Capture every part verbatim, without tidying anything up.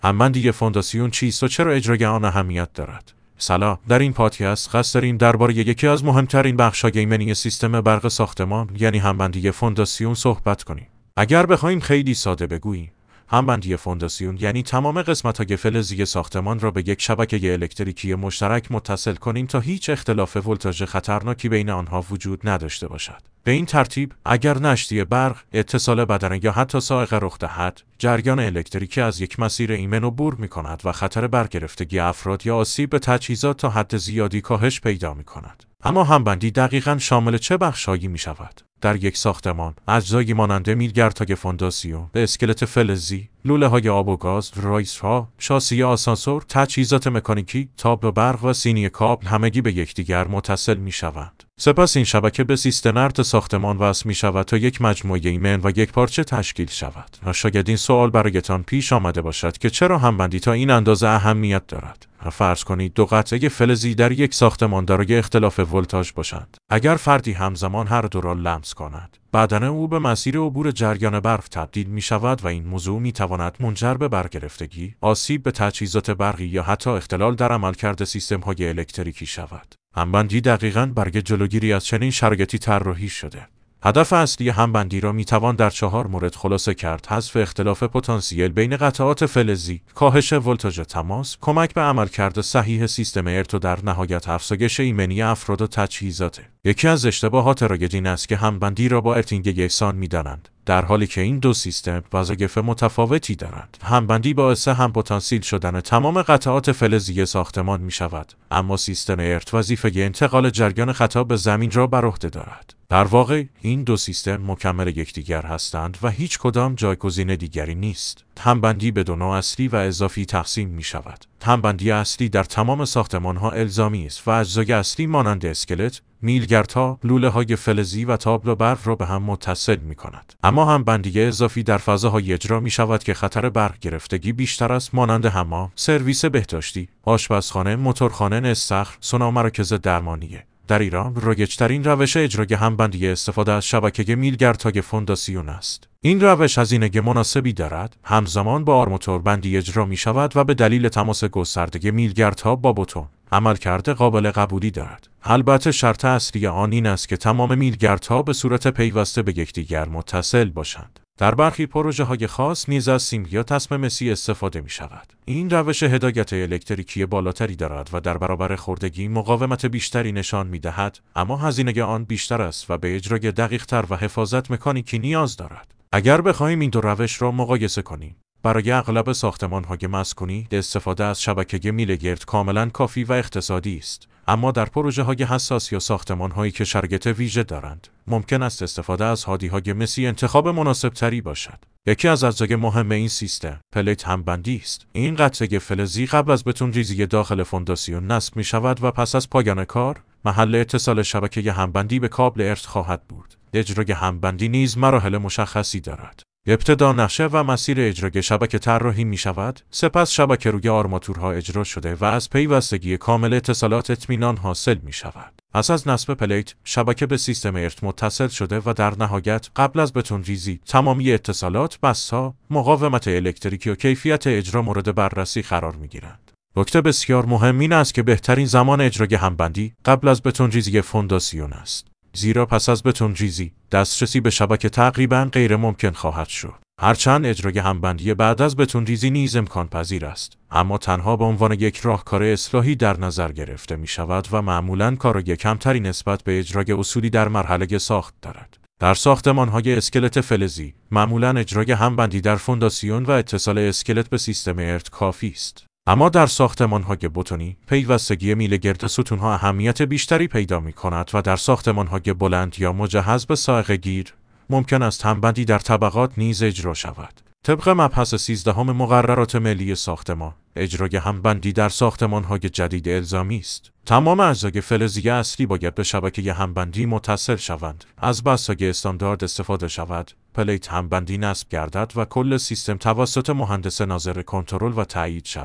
همبندی فونداسیون چیست و چرا اجرای آن اهمیت دارد؟ سلام، در این پادکست قصد داریم درباره یکی از مهمترین بخش‌های ایمنی سیستم برق ساختمان یعنی همبندی فونداسیون صحبت کنیم. اگر بخوایم خیلی ساده بگوییم، همبندی فونداسیون یعنی تمام قسمت‌های فلزی ساختمان را به یک شبکه الکتریکی مشترک متصل کنیم تا هیچ اختلاف ولتاژ خطرناکی بین آنها وجود نداشته باشد. به این ترتیب اگر نشتی برق، اتصال بدنه یا حتی سائق رخ دهد، جریان الکتریکی از یک مسیر ایمن عبور می‌کند و خطر برگرفتگی افراد یا آسیب به تجهیزات تا حد زیادی کاهش پیدا می‌کند. اما همبندی دقیقاً شامل چه بخش‌هایی می‌شود؟ در یک ساختمان، اجزایی مانند میلگردهای فونداسیون، به اسکلت فلزی، لوله‌های آب و گاز، رایس‌ها، شاسی آسانسور، تجهیزات مکانیکی، تابلو برق و سینی کابل همگی به یکدیگر متصل می‌شوند. سپس این شبکه به سیستم ارت ساختمان وصل می‌شود تا یک مجموعه ایمن و یک پارچه تشکیل شود. شاید این سوال برایتان پیش آمده باشد که چرا همبندی تا این اندازه اهمیت دارد؟ فرض کنید دو قطعه فلزی در یک ساختمان دارای اختلاف ولتاژ باشند. اگر فردی همزمان هر دو را لمس کند، بدن او به مسیر عبور جریان برق تبدیل می شود و این موضوع می تواند منجر به برگرفتگی، آسیب به تجهیزات برقی یا حتی اختلال در عملکرد سیستم‌های الکتریکی شود. همبندی دقیقاً برای جلوگیری از چنین شرایطی طراحی شده. هدف اصلی همبندی را می توان در چهار مورد خلاصه کرد: حذف اختلاف پتانسیل بین قطعات فلزی، کاهش ولتاژ تماس، کمک به عملکرد صحیح سیستم ارت و در نهایت افزایش ایمنی افراد و تجهیزات. یکی از اشتباهات رایج این است که همبندی را با ارتینگ یکسان می‌دانند، در حالی که این دو سیستم وظایف متفاوتی دارند. همبندی باعث هم پتانسیل شدن تمام قطعات فلزی ساختمان می شود، اما سیستم ارت وظیفه انتقال جریان خطا به زمین را بر عهده دارد. در واقع این دو سیستم مکمل یکدیگر هستند و هیچ کدام جایگزین دیگری نیست. همبندی به دو نوع اصلی و اضافی تقسیم می شود. همبندی اصلی در تمام ساختمان‌ها الزامی است و اجزای اصلی مانند اسکلت، میلگردها، لوله‌های فلزی و تابلو برق را به هم متصل می‌کند. اما همبندی اضافی در فضاهای اجرا می‌شود که خطر برق گرفتگی بیشتر است، مانند حمام، سرویس بهداشتی، آشپزخانه، موتورخانه، استخر، سونا، مراکز درمانیه. در ایران رایج‌ترین روش اجرای همبندی استفاده از شبکه میلگردهای فونداسیون است. این روش هزینه مناسبی دارد، همزمان با آرماتور بندی اجرا می شود و به دلیل تماس گسترده میلگردها با بتون عملکرد قابل قبولی دارد. البته شرط اصلی آن این است که تمام میلگردها به صورت پیوسته به یکدیگر متصل باشند. در برخی پروژه‌های خاص نیز از سیم یا تسمه مسی استفاده می شود. این روش هدایت الکتریکی بالاتری دارد و در برابر خوردگی مقاومت بیشتری نشان می دهد، اما هزینه آن بیشتر است و به اجرای دقیق‌تر و حفاظت مکانیکی نیاز دارد. اگر بخواهیم این دو روش را مقایسه کنیم، برای اغلب ساختمان‌های مسکونی استفاده از شبکه میلگرد کاملاً کافی و اقتصادی است. اما در پروژه‌های حساس یا ساختمان‌هایی که شرایط ویژه دارند، ممکن است استفاده از هادی‌های مسی انتخاب مناسب‌تری باشد. یکی از اجزای مهم این سیستم، پلیت همبندی است. این قطعه فلزی قبل از بتون ریزی داخل فونداسیون نصب می‌شود و پس از پایان کار، محل اتصال شبکه همبندی به کابل ارت خواهد بود. اجرای همبندی نیز مراحل مشخصی دارد. ابتدا نقشه و مسیر اجرای شبکه طراحی می شود، سپس شبکه روی آرماتورها اجرا شده و از پیوستگی کامل اتصالات اطمینان حاصل می شود. پس از نصب پلیت، شبکه به سیستم ارت متصل شده و در نهایت قبل از بتون ریزی، تمامی اتصالات، بست‌ها، مقاومت الکتریکی و کیفیت اجرا مورد بررسی قرار می گیرند. نکته بسیار مهم این است که بهترین زمان اجرای همبندی قبل از بتون ریزی فونداسیون است. زیرا پس از بتون ریزی، دسترسی به شبکه تقریباً غیر ممکن خواهد شد. هرچند اجرای همبندی بعد از بتون ریزی نیز امکان پذیر است، اما تنها به عنوان یک راهکار اصلاحی در نظر گرفته می شود و معمولاً کارایی کمتری نسبت به اجرای اصولی در مرحله ساخت دارد. در ساختمان‌های اسکلت فلزی، معمولاً اجرای همبندی در فونداسیون و اتصال اسکلت به سیستم ارت کافی است. اما در ساختمان‌های بتونی، پیوستگی میلگرد ستون‌ها اهمیت بیشتری پیدا می‌کند و در ساختمان‌های بلند یا مجهز به سائق گیر، ممکن است همبندی در طبقات نیز اجرا شود. طبق مبحث سیزدهم مقررات ملی ساختمان، اجرای همبندی در ساختمان‌های جدید الزامی است. تمام اجزای فلزی اصلی باید به شبکه همبندی متصل شوند. از بستای استاندارد استفاده شود، پلیت همبندی نصب گردد و کل سیستم توسط مهندس ناظر کنترل و تایید شود.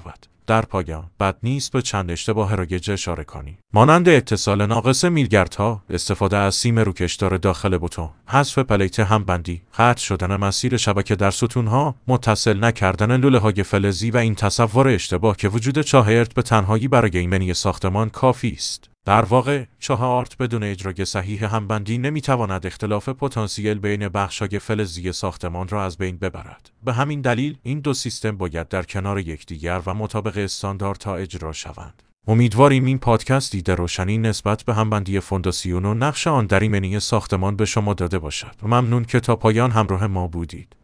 در پایان بد نیست به چند اشتباه رایج اشاره کنی، مانند اتصال ناقص میلگردها، استفاده از سیم روکشدار داخل بتون، حذف پلیت همبندی، قطع شدن مسیر شبکه در ستونها، متصل نکردن لوله‌های فلزی و این تصور اشتباه که وجود چهارت به تنهایی برای ایمنی ساختمان کافی است. در واقع چهارت بدون اجرای صحیح همبندی نمیتواند اختلاف پتانسیل بین بخش‌های فلزی ساختمان را از بین ببرد. به همین دلیل این دو سیستم باید در کنار یکدیگر و مطابق استانداردها اجرا شوند. امیدواریم این پادکست دید روشنی نسبت به همبندی فونداسیون و نقش آن در ایمنی ساختمان به شما داده باشد. ممنون که تا پایان همراه ما بودید.